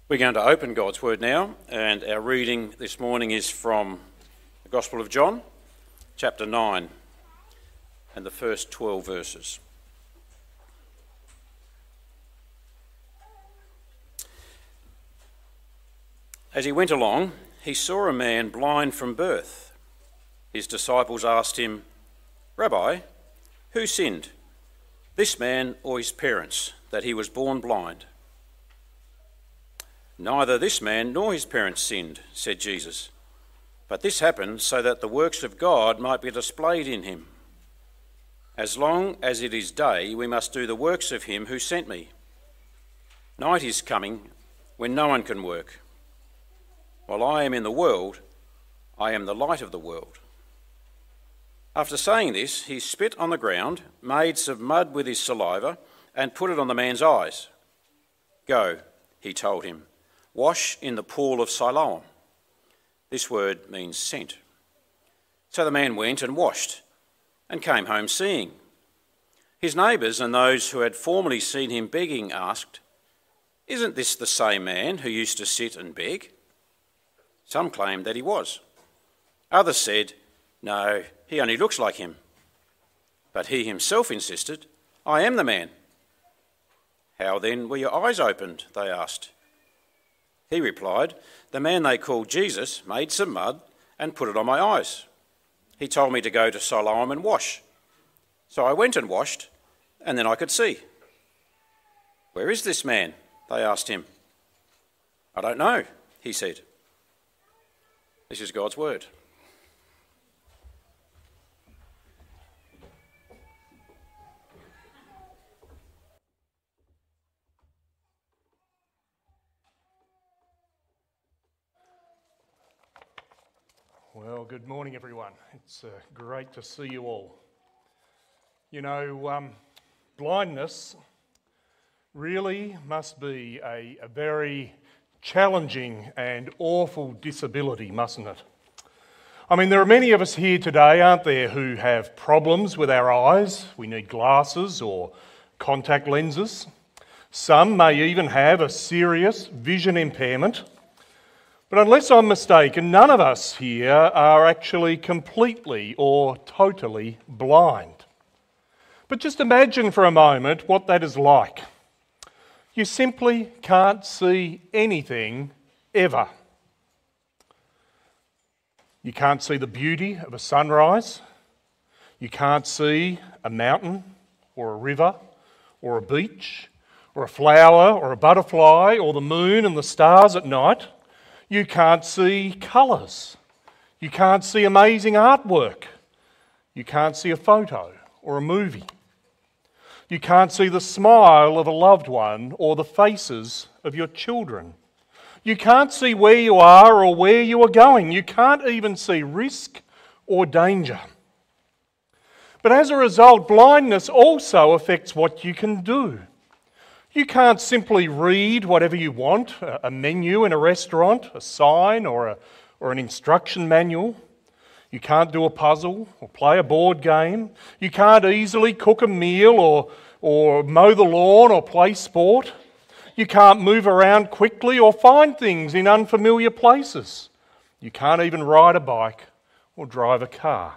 We're going to open God's Word now, and our reading this morning is from the Gospel of John, chapter 9, and the first 12 verses. As he went along, he saw a man blind from birth. His disciples asked him, "Rabbi, who sinned, this man or his parents, that he was born blind?" "Neither this man nor his parents sinned," said Jesus, "but this happened so that the works of God might be displayed in him. As long as it is day, we must do the works of him who sent me. Night is coming when no one can work. While I am in the world, I am the light of the world." After saying this, he spit on the ground, made some mud with his saliva, and put it on the man's eyes. "Go," he told him, "wash in the pool of Siloam." This word means sent. So the man went and washed, and came home seeing. His neighbours and those who had formerly seen him begging asked, "Isn't this the same man who used to sit and beg?" Some claimed that he was. Others said, "No, he only looks like him." But he himself insisted, "I am the man." "How then were your eyes opened?" they asked. He replied, "The man they called Jesus made some mud and put it on my eyes. He told me to go to Siloam and wash. So I went and washed, and then I could see." "Where is this man?" they asked him. "I don't know," he said. This is God's word. Well, good morning, everyone. It's great to see you all. You know, blindness really must be a very challenging and awful disability, mustn't it? I mean, there are many of us here today, aren't there, who have problems with our eyes. We need glasses or contact lenses. Some may even have a serious vision impairment. But unless I'm mistaken, none of us here are actually completely or totally blind. But just imagine for a moment what that is like. You simply can't see anything ever. You can't see the beauty of a sunrise. You can't see a mountain or a river or a beach or a flower or a butterfly or the moon and the stars at night. You can't see colours. You can't see amazing artwork. You can't see a photo or a movie. You can't see the smile of a loved one or the faces of your children. You can't see where you are or where you are going. You can't even see risk or danger. But as a result, blindness also affects what you can do. You can't simply read whatever you want, a menu in a restaurant, a sign or an instruction manual. You can't do a puzzle or play a board game. You can't easily cook a meal or mow the lawn or play sport. You can't move around quickly or find things in unfamiliar places. You can't even ride a bike or drive a car.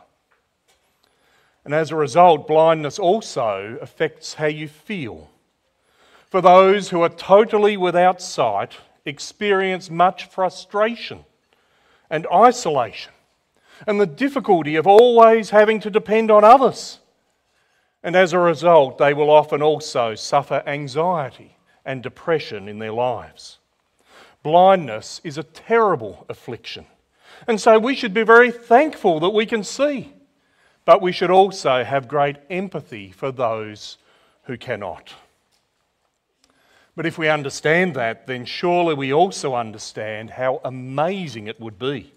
And as a result, blindness also affects how you feel. For those who are totally without sight, experience much frustration and isolation and the difficulty of always having to depend on others. And as a result, they will often also suffer anxiety and depression in their lives. Blindness is a terrible affliction, and so we should be very thankful that we can see, but we should also have great empathy for those who cannot. But if we understand that, then surely we also understand how amazing it would be,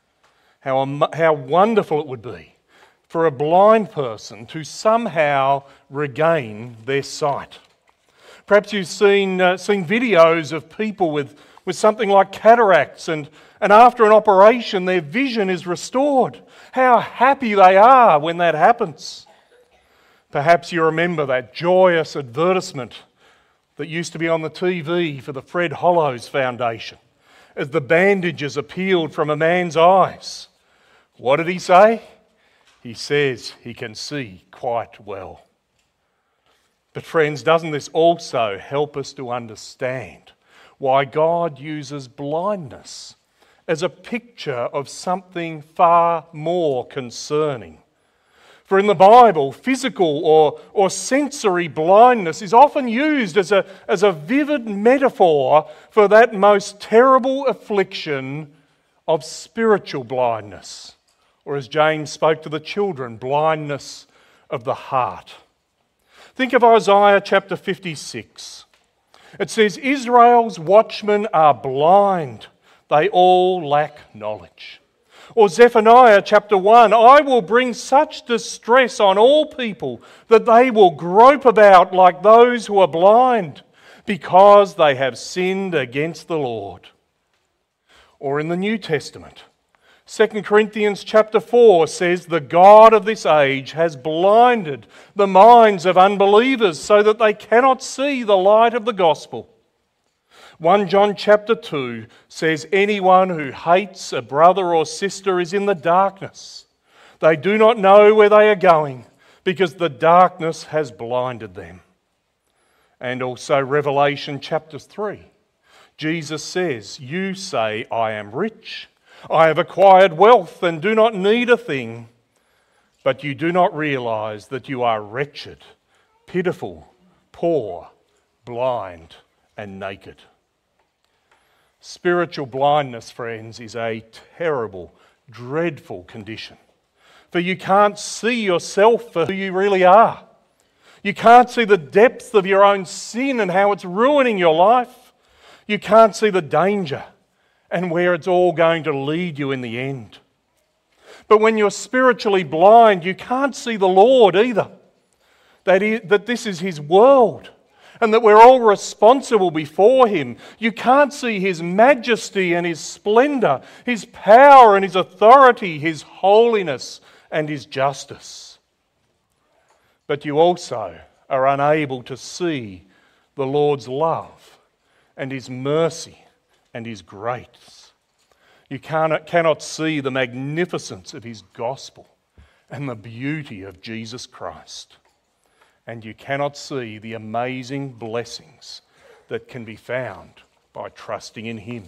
how wonderful it would be for a blind person to somehow regain their sight. Perhaps you've seen videos of people with something like cataracts, and after an operation their vision is restored. How happy they are when that happens. Perhaps you remember that joyous advertisement that used to be on the TV for the Fred Hollows Foundation as the bandages appealed from a man's eyes. What did he say? He says he can see quite well. But friends, doesn't this also help us to understand why God uses blindness as a picture of something far more concerning? For in the Bible, physical or sensory blindness is often used as a vivid metaphor for that most terrible affliction of spiritual blindness, or as James spoke to the children, blindness of the heart. Think of Isaiah chapter 56. It says, Israel's watchmen are blind, they all lack knowledge. Or Zephaniah chapter 1, I will bring such distress on all people that they will grope about like those who are blind, because they have sinned against the Lord. Or in the New Testament, 2 Corinthians chapter 4 says, the God of this age has blinded the minds of unbelievers so that they cannot see the light of the gospel. 1 John chapter 2 says, anyone who hates a brother or sister is in the darkness. They do not know where they are going because the darkness has blinded them. And also Revelation chapter 3. Jesus says, you say, I am rich, I have acquired wealth and do not need a thing, but you do not realize that you are wretched, pitiful, poor, blind, and naked. Spiritual blindness, friends, is a terrible, dreadful condition. For you can't see yourself for who you really are. You can't see the depth of your own sin and how it's ruining your life. You can't see the danger and where it's all going to lead you in the end. But when you're spiritually blind, you can't see the Lord either. That this is His world and that we're all responsible before Him. You can't see His majesty and His splendour, His power and His authority, His holiness and His justice. But you also are unable to see the Lord's love and His mercy and His grace. You cannot see the magnificence of His gospel and the beauty of Jesus Christ. And you cannot see the amazing blessings that can be found by trusting in Him.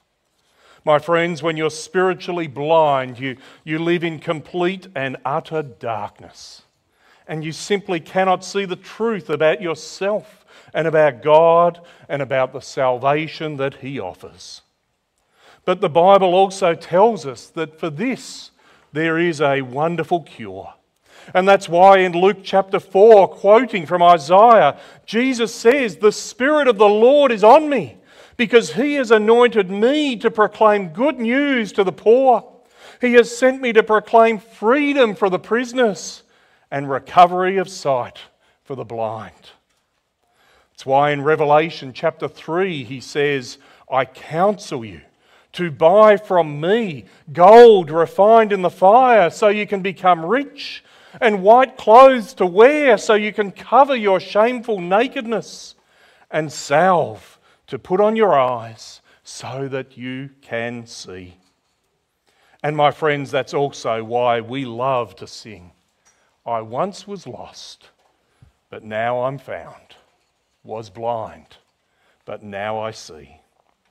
My friends, when you're spiritually blind, you live in complete and utter darkness. And you simply cannot see the truth about yourself and about God and about the salvation that He offers. But the Bible also tells us that for this there is a wonderful cure. And that's why in Luke chapter 4, quoting from Isaiah, Jesus says, the Spirit of the Lord is on me, because He has anointed me to proclaim good news to the poor. He has sent me to proclaim freedom for the prisoners and recovery of sight for the blind. That's why in Revelation chapter 3 He says, I counsel you to buy from me gold refined in the fire so you can become rich, and white clothes to wear so you can cover your shameful nakedness, and salve to put on your eyes so that you can see. And my friends, that's also why we love to sing, I once was lost, but now I'm found, was blind, but now I see.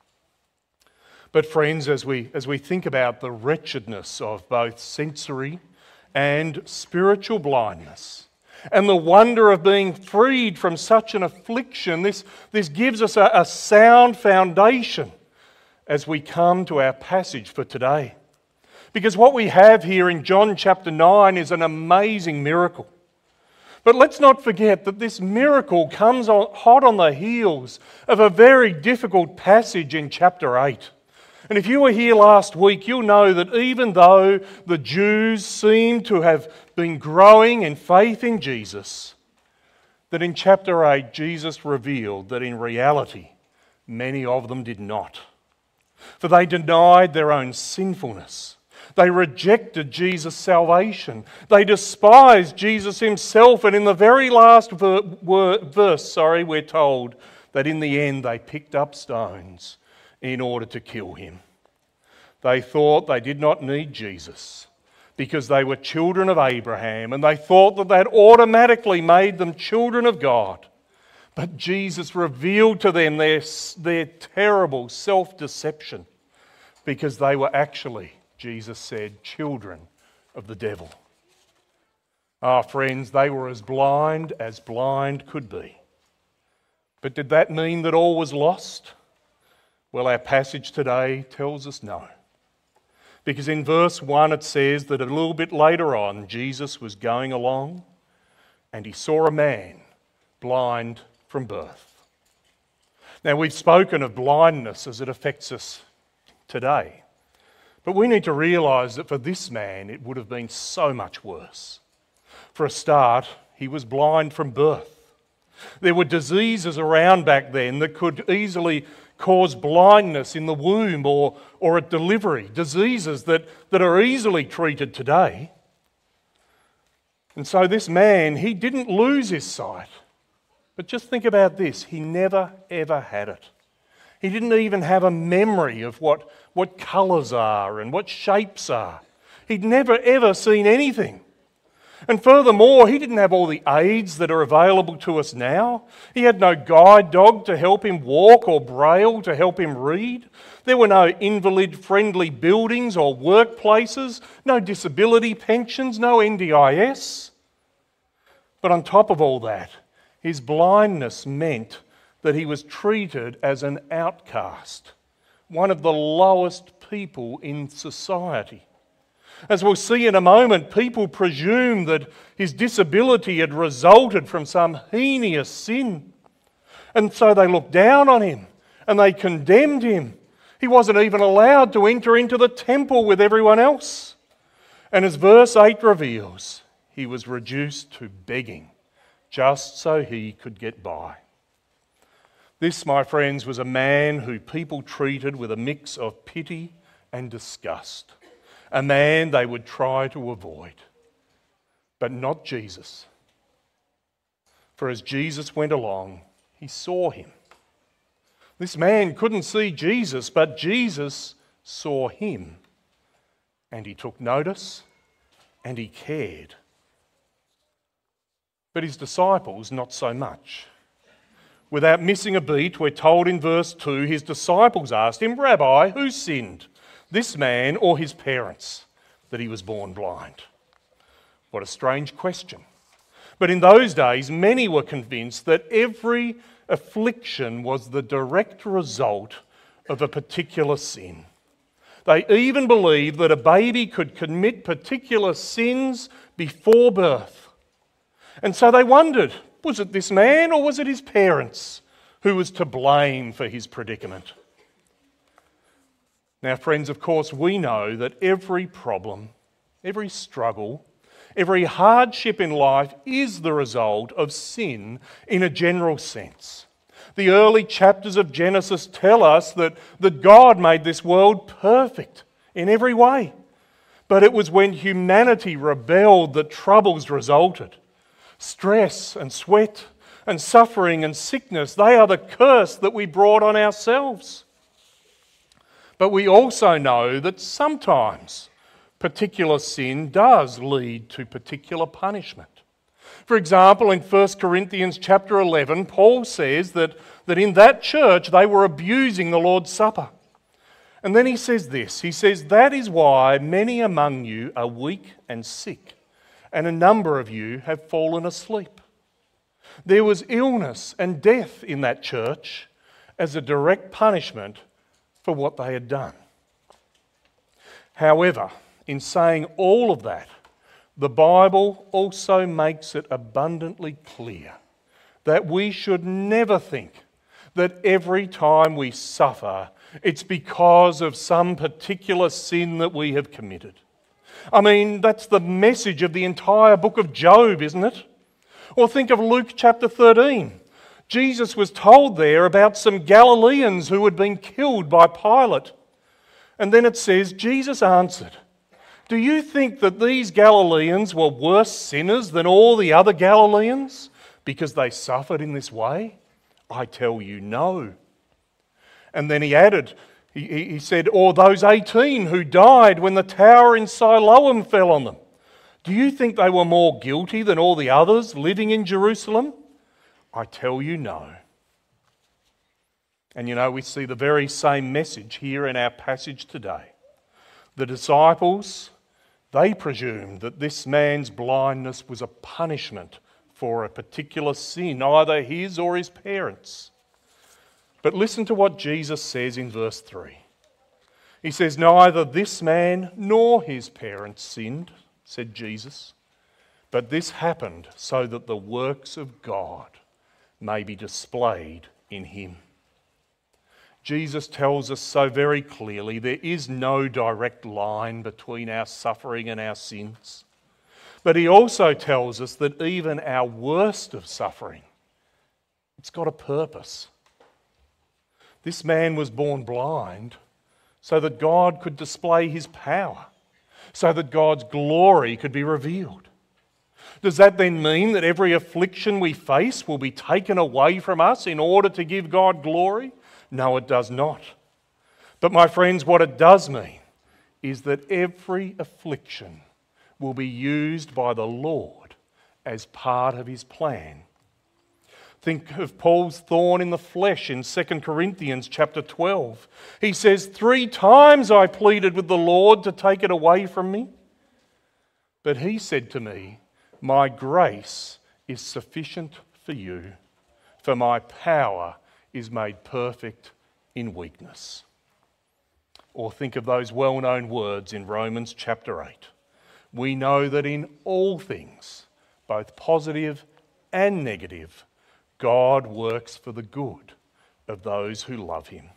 But friends, as we think about the wretchedness of both sensory and spiritual blindness, and the wonder of being freed from such an affliction, this gives us a sound foundation as we come to our passage for today. Because what we have here in John chapter 9 is an amazing miracle. But let's not forget that this miracle comes hot on the heels of a very difficult passage in chapter 8. And if you were here last week, you'll know that even though the Jews seem to have been growing in faith in Jesus, that in chapter 8 Jesus revealed that in reality many of them did not. For they denied their own sinfulness. They rejected Jesus' salvation. They despised Jesus Himself. And in the very last verse, we're told that in the end they picked up stones in order to kill him. They thought they did not need Jesus because they were children of Abraham, and they thought that that automatically made them children of God. But Jesus revealed to them their terrible self-deception, because they were actually, Jesus said, children of the devil. Ah, friends, they were as blind could be. But did that mean that all was lost? Well, our passage today tells us no. Because in verse 1 it says that a little bit later on, Jesus was going along and he saw a man blind from birth. Now, we've spoken of blindness as it affects us today. But we need to realise that for this man it would have been so much worse. For a start, he was blind from birth. There were diseases around back then that could easily cause blindness in the womb or at delivery, diseases that are easily treated today. And so this man, he didn't lose his sight. But just think about this, he never ever had it. He didn't even have a memory of what colours are and what shapes are. He'd never ever seen anything. And furthermore, he didn't have all the aids that are available to us now. He had no guide dog to help him walk or braille to help him read. There were no invalid-friendly buildings or workplaces, no disability pensions, no NDIS. But on top of all that, his blindness meant that he was treated as an outcast, one of the lowest people in society. As we'll see in a moment, people presumed that his disability had resulted from some heinous sin. And so they looked down on him and they condemned him. He wasn't even allowed to enter into the temple with everyone else. And as verse 8 reveals, he was reduced to begging just so he could get by. This, my friends, was a man who people treated with a mix of pity and disgust. A man they would try to avoid. But not Jesus. For as Jesus went along, he saw him. This man couldn't see Jesus, but Jesus saw him. And he took notice and he cared. But his disciples, not so much. Without missing a beat, we're told in verse 2, his disciples asked him, "Rabbi, who sinned, this man or his parents, that he was born blind?" What a strange question. But in those days, many were convinced that every affliction was the direct result of a particular sin. They even believed that a baby could commit particular sins before birth. And so they wondered, was it this man or was it his parents who was to blame for his predicament? Now, friends, of course, we know that every problem, every struggle, every hardship in life is the result of sin in a general sense. The early chapters of Genesis tell us that God made this world perfect in every way. But it was when humanity rebelled that troubles resulted. Stress and sweat and suffering and sickness, they are the curse that we brought on ourselves. But we also know that sometimes particular sin does lead to particular punishment. For example, in 1 Corinthians chapter 11, Paul says that in that church they were abusing the Lord's Supper. And then he says this, he says, "That is why many among you are weak and sick, and a number of you have fallen asleep." There was illness and death in that church as a direct punishment for what they had done. However, in saying all of that, the Bible also makes it abundantly clear that we should never think that every time we suffer, it's because of some particular sin that we have committed. I mean, that's the message of the entire book of Job, isn't it? Or think of Luke chapter 13. Jesus was told there about some Galileans who had been killed by Pilate. And then it says, Jesus answered, "Do you think that these Galileans were worse sinners than all the other Galileans because they suffered in this way? I tell you, no. And then he added, he said, or those 18 who died when the tower in Siloam fell on them. Do you think they were more guilty than all the others living in Jerusalem? I tell you, no. And we see the very same message here in our passage today. The disciples, they presumed that this man's blindness was a punishment for a particular sin, either his or his parents'. But listen to what Jesus says in verse 3. He says, neither this man nor his parents sinned, said Jesus, but this happened so that the works of God may be displayed in him. Jesus tells us so very clearly there is no direct line between our suffering and our sins. But he also tells us that even our worst of suffering, it's got a purpose. This man was born blind so that God could display his power, so that God's glory could be revealed. Does that then mean that every affliction we face will be taken away from us in order to give God glory? No, it does not. But my friends, what it does mean is that every affliction will be used by the Lord as part of his plan. Think of Paul's thorn in the flesh in 2 Corinthians chapter 12. He says, 3 times I pleaded with the Lord to take it away from me. But he said to me, my grace is sufficient for you, for my power is made perfect in weakness. Or think of those well-known words in Romans chapter 8. We know that in all things, both positive and negative, God works for the good of those who love him.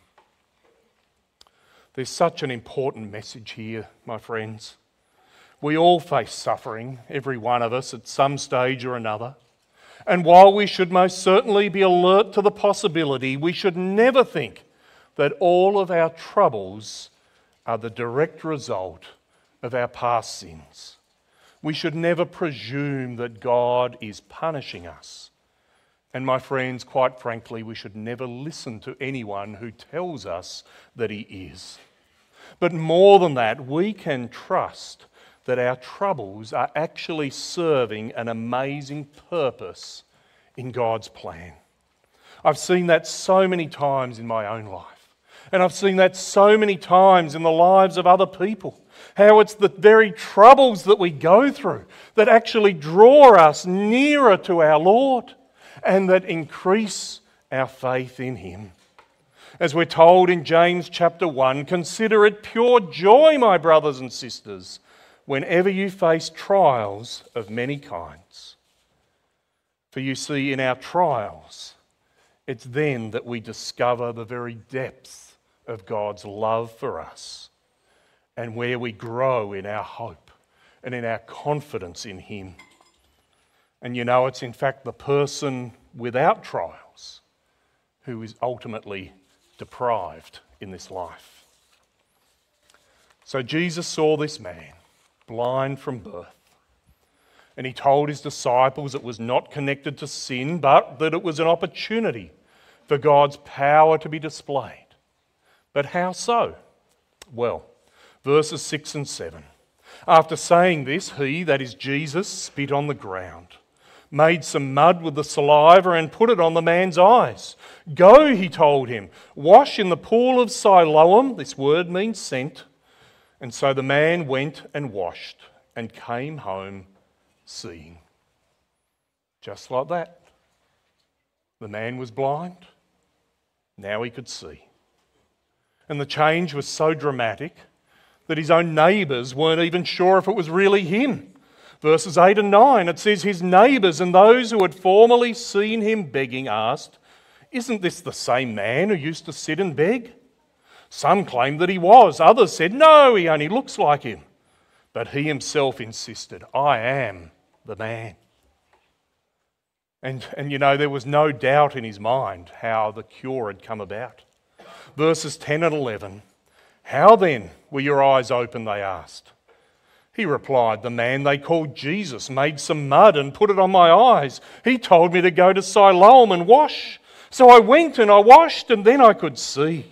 There's such an important message here, my friends. We all face suffering, every one of us, at some stage or another. And while we should most certainly be alert to the possibility, we should never think that all of our troubles are the direct result of our past sins. We should never presume that God is punishing us. And my friends, quite frankly, we should never listen to anyone who tells us that he is. But more than that, we can trust that our troubles are actually serving an amazing purpose in God's plan. I've seen that so many times in my own life. And I've seen that so many times in the lives of other people. How it's the very troubles that we go through that actually draw us nearer to our Lord and that increase our faith in him. As we're told in James chapter 1, consider it pure joy, my brothers and sisters, whenever you face trials of many kinds. For you see, in our trials, it's then that we discover the very depth of God's love for us and where we grow in our hope and in our confidence in him. And it's in fact the person without trials who is ultimately deprived in this life. So Jesus saw this man, blind from birth, and he told his disciples it was not connected to sin, but that it was an opportunity for God's power to be displayed. But how so? Well, verses 6 and 7. After saying this, he, that is Jesus, spit on the ground, made some mud with the saliva and put it on the man's eyes. Go, he told him, wash in the pool of Siloam. This word means sent. And so the man went and washed and came home seeing. Just like that. The man was blind. Now he could see. And the change was so dramatic that his own neighbours weren't even sure if it was really him. Verses 8 and 9, it says, his neighbours and those who had formerly seen him begging asked, isn't this the same man who used to sit and beg? Some claimed that he was. Others said, no, he only looks like him. But he himself insisted, I am the man. And there was no doubt in his mind how the cure had come about. Verses 10 and 11, how then were your eyes open, they asked. He replied, the man they called Jesus made some mud and put it on my eyes. He told me to go to Siloam and wash. So I went and I washed and then I could see.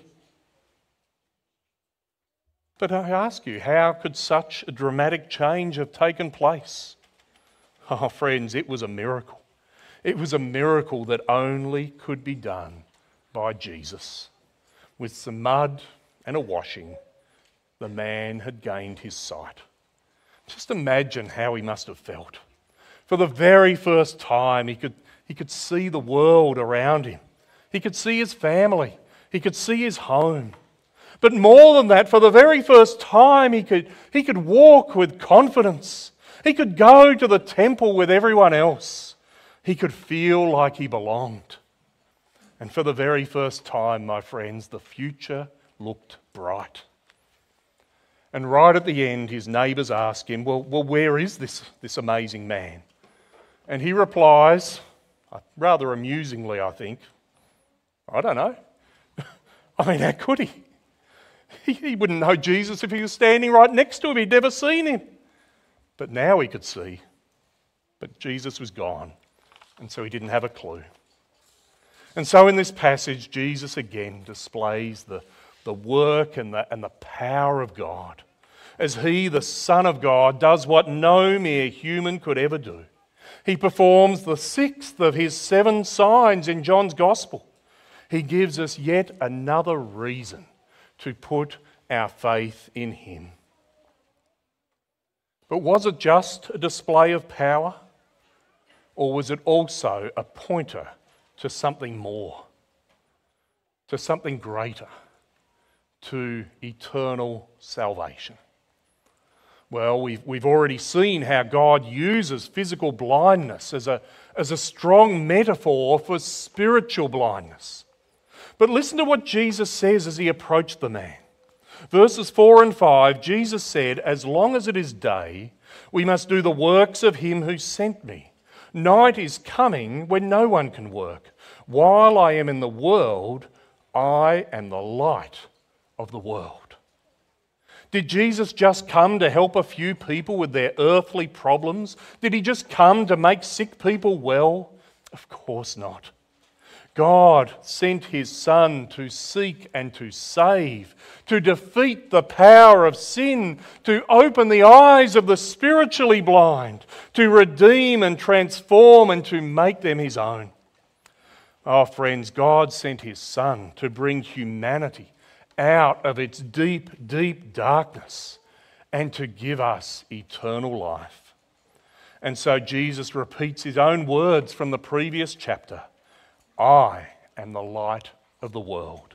But I ask you, how could such a dramatic change have taken place? Oh, friends, it was a miracle. It was a miracle that only could be done by Jesus. With some mud and a washing, the man had gained his sight. Just imagine how he must have felt. For the very first time, he could see the world around him. He could see his family. He could see his home. But more than that, for the very first time, he could walk with confidence. He could go to the temple with everyone else. He could feel like he belonged. And for the very first time, my friends, the future looked bright. And right at the end, his neighbours ask him, well, where is this amazing man? And he replies, rather amusingly, I think, I don't know. I mean, how could he? He wouldn't know Jesus if he was standing right next to him. He'd never seen him. But now he could see. But Jesus was gone, and so he didn't have a clue. And so in this passage, Jesus again displays the work and the power of God, as he, the Son of God, does what no mere human could ever do. He performs the 6th of his 7 signs in John's Gospel. He gives us yet another reason to put our faith in him. But was it just a display of power? Or was it also a pointer to something more, to something greater, to eternal salvation? Well, we've already seen how God uses physical blindness as a strong metaphor for spiritual blindness. But listen to what Jesus says as he approached the man. Verses 4 and 5, Jesus said, "As long as it is day, we must do the works of him who sent me. Night is coming when no one can work. While I am in the world, I am the light of the world." Did Jesus just come to help a few people with their earthly problems? Did he just come to make sick people well? Of course not. God sent his Son to seek and to save, to defeat the power of sin, to open the eyes of the spiritually blind, to redeem and transform and to make them his own. Oh, friends, God sent his Son to bring humanity out of its deep, deep darkness and to give us eternal life. And so Jesus repeats his own words from the previous chapter. I am the light of the world.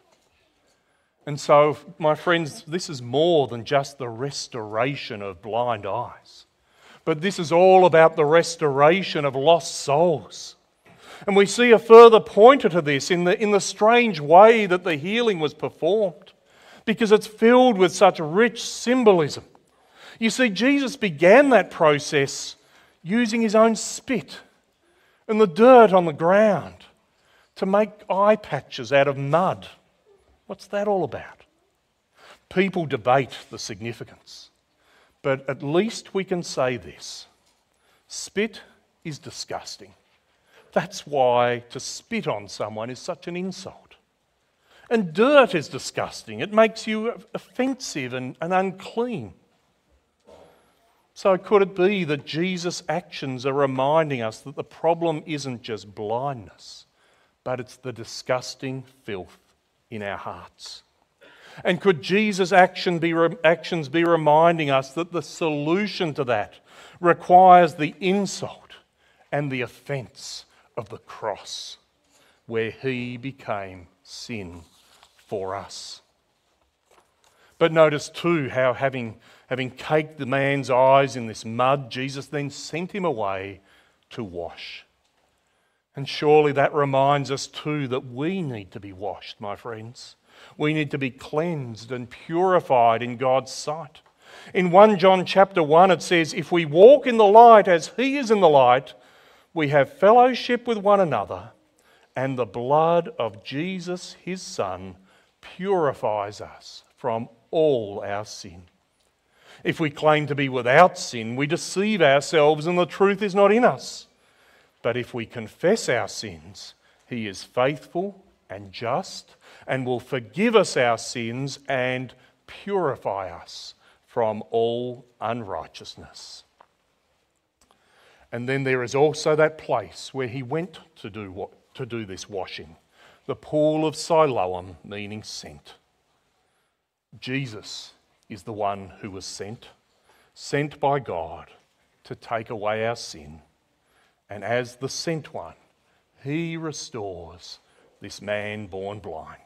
And so, my friends, this is more than just the restoration of blind eyes, but this is all about the restoration of lost souls. And we see a further pointer to this in the strange way that the healing was performed, because it's filled with such rich symbolism. You see, Jesus began that process using his own spit and the dirt on the ground to make eye patches out of mud. What's that all about? People debate the significance, but at least we can say this: spit is disgusting. That's why to spit on someone is such an insult. And dirt is disgusting. It makes you offensive and unclean. So could it be that Jesus' actions are reminding us that the problem isn't just blindness, but it's the disgusting filth in our hearts? And could Jesus' actions be reminding us that the solution to that requires the insult and the offence of the cross, where he became sin for us? But notice too how having caked the man's eyes in this mud, Jesus then sent him away to wash. And surely that reminds us too that we need to be washed, my friends. We need to be cleansed and purified in God's sight. In 1 John chapter 1 it says, "If we walk in the light as he is in the light, we have fellowship with one another, and the blood of Jesus, his Son, purifies us from all our sin." If we claim to be without sin, we deceive ourselves and the truth is not in us. But if we confess our sins, He is faithful and just and will forgive us our sins and purify us from all unrighteousness. And then there is also that place where he went to do this washing, the pool of Siloam, meaning sent. Jesus is the one who was sent by God to take away our sin. And as the sent one, he restores this man born blind.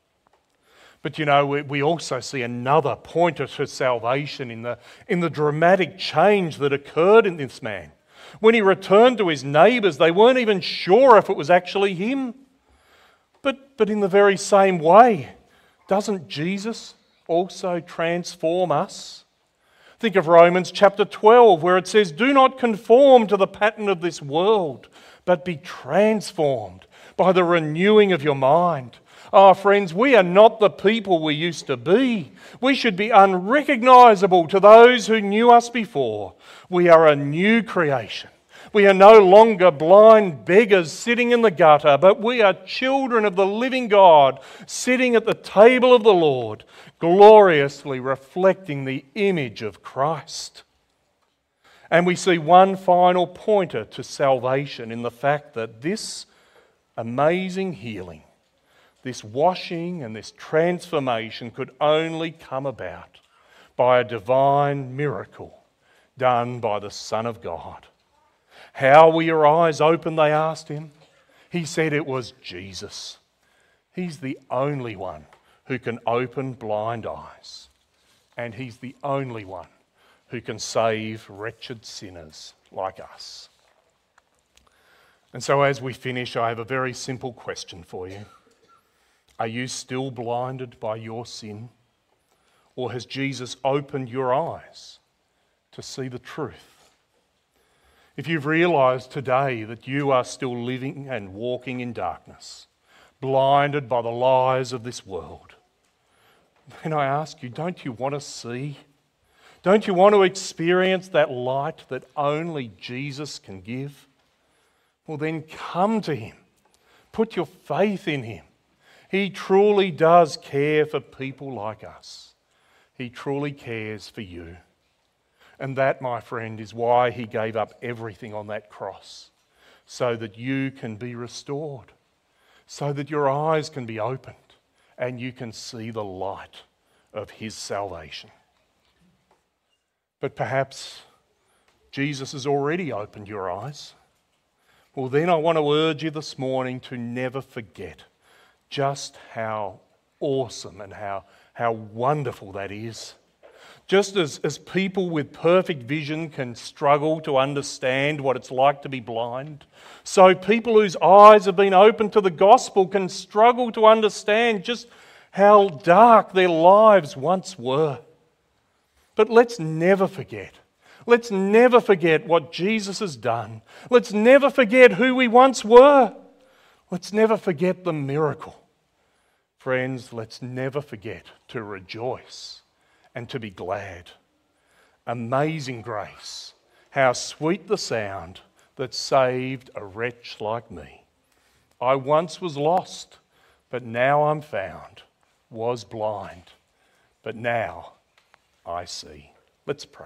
But you know, we also see another pointer to salvation in the dramatic change that occurred in this man. When he returned to his neighbours, they weren't even sure if it was actually him. But in the very same way, doesn't Jesus also transform us? Think of Romans chapter 12, where it says, "Do not conform to the pattern of this world, but be transformed by the renewing of your mind." Oh, friends, we are not the people we used to be. We should be unrecognisable to those who knew us before. We are a new creation. We are no longer blind beggars sitting in the gutter, but we are children of the living God, sitting at the table of the Lord, gloriously reflecting the image of Christ. And we see one final pointer to salvation in the fact that this amazing healing, this washing and this transformation could only come about by a divine miracle done by the Son of God. "How were your eyes open?" they asked him. He said it was Jesus. He's the only one who can open blind eyes. And he's the only one who can save wretched sinners like us. And so as we finish, I have a very simple question for you. Are you still blinded by your sin? Or has Jesus opened your eyes to see the truth? If you've realised today that you are still living and walking in darkness, blinded by the lies of this world, then I ask you, don't you want to see? Don't you want to experience that light that only Jesus can give? Well, then come to him. Put your faith in him. He truly does care for people like us. He truly cares for you. And that, my friend, is why he gave up everything on that cross, so that you can be restored, so that your eyes can be opened and you can see the light of his salvation. But perhaps Jesus has already opened your eyes. Well, then I want to urge you this morning to never forget just how awesome and how wonderful that is. Just as people with perfect vision can struggle to understand what it's like to be blind, so people whose eyes have been opened to the gospel can struggle to understand just how dark their lives once were. But let's never forget. Let's never forget what Jesus has done. Let's never forget who we once were. Let's never forget the miracle. Friends, let's never forget to rejoice and to be glad. Amazing grace, how sweet the sound that saved a wretch like me. I once was lost, but now I'm found, was blind, but now I see. Let's pray.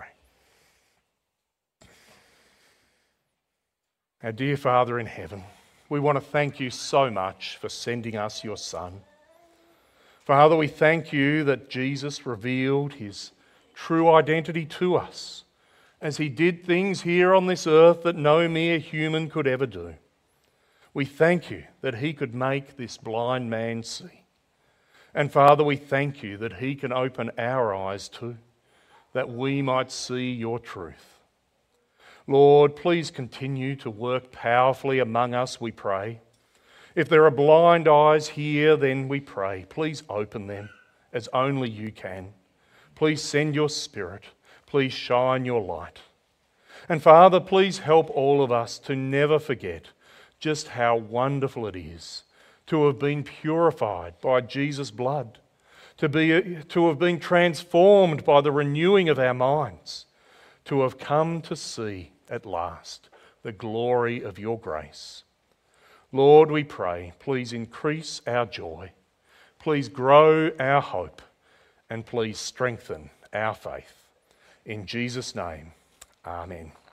Our dear Father in heaven, we want to thank you so much for sending us your Son. Father, we thank you that Jesus revealed his true identity to us as he did things here on this earth that no mere human could ever do. We thank you that he could make this blind man see. And Father, we thank you that he can open our eyes too, that we might see your truth. Lord, please continue to work powerfully among us, we pray. If there are blind eyes here, then we pray, please open them as only you can. Please send your Spirit. Please shine your light. And Father, please help all of us to never forget just how wonderful it is to have been purified by Jesus' blood, to have been transformed by the renewing of our minds, to have come to see at last the glory of your grace. Lord, we pray, please increase our joy, please grow our hope, and please strengthen our faith. In Jesus' name, amen.